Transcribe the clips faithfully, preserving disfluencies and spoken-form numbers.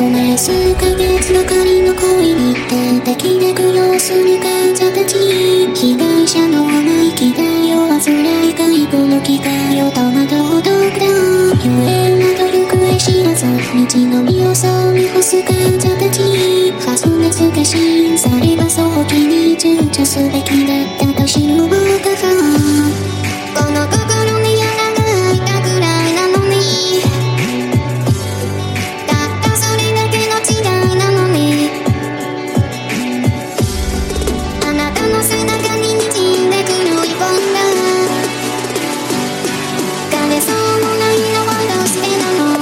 ね数ヶ月ばかりの恋に点滴で苦労する患者たち、被害者の生意気だよ、煩い介護の機会を戸惑うどくだ、ゆえんな努力へ知らず道のりをそう見干す患者たち、発熱が審査れば早期に躊躇すべきだったと知る僕がこの心に穴が開いたくらいなのに、たったそれだけの違いなのに、あなたの背中に滲んで狂い込んだ枯れそうもないのはどうしてなの。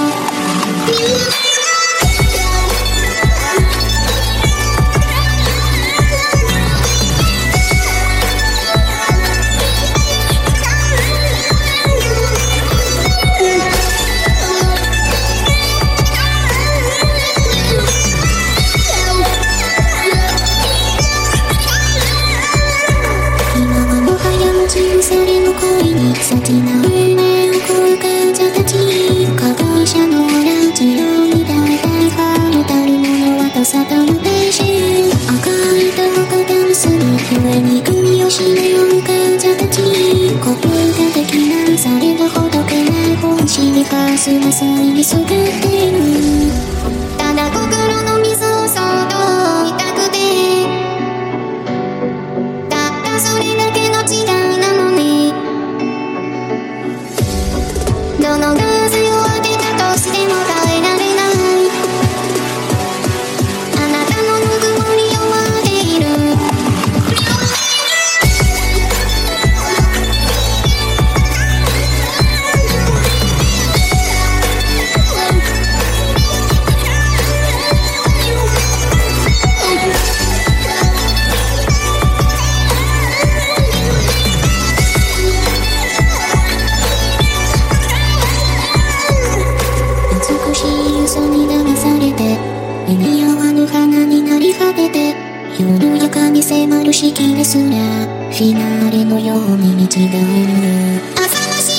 それの恋に幸な夢を乞う患者たち、加害者のラジオに大体はめたるものはと悟るページ、赤い糸を肩結び故に首を絞め合う患者たち、コップが的なされどほどけない本心にハス麻酔にすぐっている、ただ心の水をそっと痛くて、たったそれだけの違いなのに、どのガーゼを当てたとしても耐えられない、あなたのぬくもりを待っている。嘘に流されて目に合わぬ花になり果てて、緩やかに迫る式ですらフィナーレのように見違える。朝の